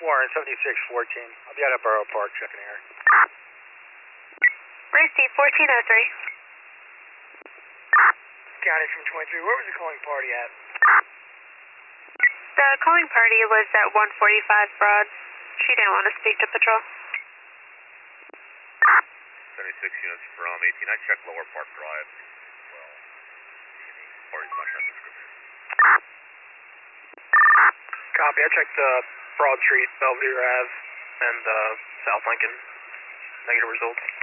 Warren, 7614. I'll be out at Borough Park checking air. Receive 1403. County from 23. Where was the calling party at? The calling party was at 145 Broad. She didn't want to speak to patrol. 76 units from 18. I checked Lower Park Drive. Well, party's not that description. Copy. I checked Broad Street, Belvedere Ave, and South Lincoln. Negative results.